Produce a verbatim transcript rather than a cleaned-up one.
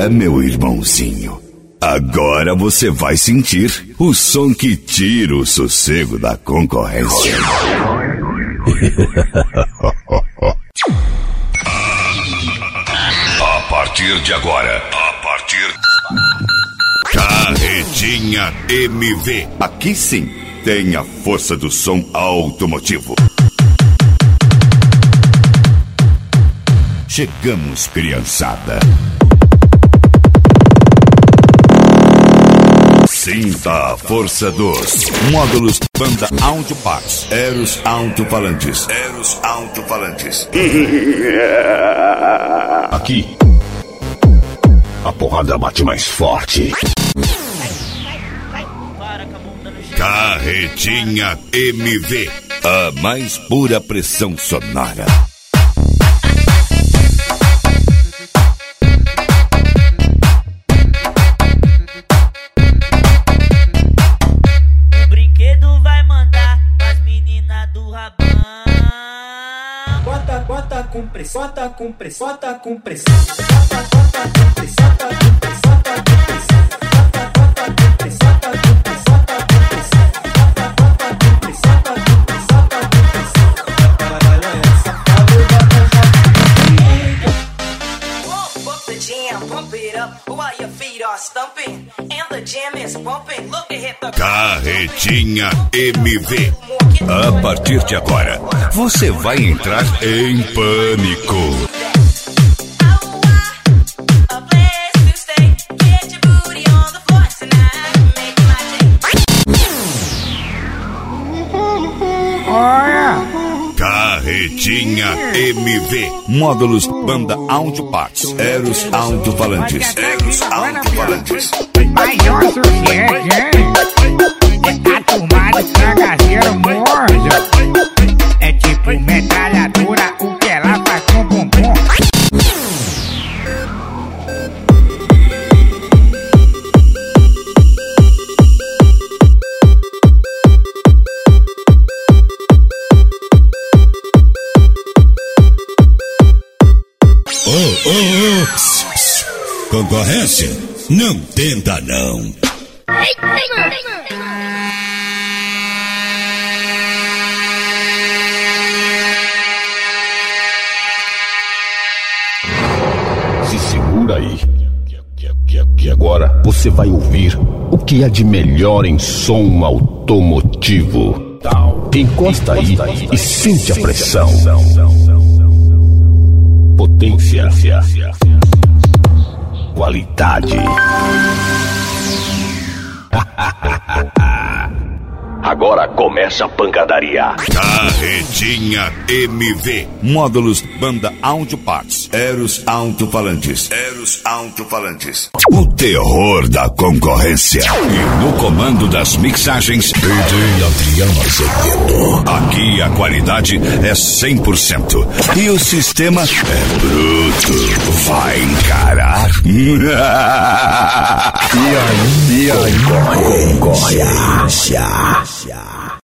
É, meu irmãozinho. Agora você vai sentir o som que tira o sossego da concorrência. A partir de agora, a partir... Carretinha M V. Aqui sim tem a força do som automotivo. Chegamos, criançada. Sinta a força dos módulos Banda Audio Parts. Eros Alto-Falantes. Eros Alto-Falantes. Aqui a porrada bate mais forte. Carretinha M V. A mais pura pressão sonora. Com pressão, bota com pressão, bota com pressão, bota, bota com pressão, bota com pressão, bota com pressão, bota, bota com pressão, bota com pressão, bota com pressão, bota, bota com pressão, bota com pressão, bota com pressão. Olha essa Pump up the jam, pump it up while your feet are stumping, and the jam is bumping. Look ahead the Carretinha M V. A partir de agora, você vai entrar em pânico. Carretinha M V. Módulos Banda Audio Parts. Eros Alto-Falantes. Eros Alto-Falantes. Maior sucesso, hein? É a turma de cagaceiro mordo. É tipo metralhadora, o que ela faz com bumbum. Oh, oh, oh. Pss, pss. Concorrência? Não tenta, não. Se segura aí, que agora você vai ouvir o que há de melhor em som automotivo. Encosta aí e sente a pressão. Potência, qualidade. Agora começa a pancadaria. Carretinha M V. Módulos Banda Audio Parts. Eros Alto-Falantes. Eros Alto-Falantes. O terror da concorrência. E no comando das mixagens, D J Adriano Azevedo. Aqui a qualidade é cem por cento. E o sistema é bruto. Vai encarar? E aí? E aí? Concorrência.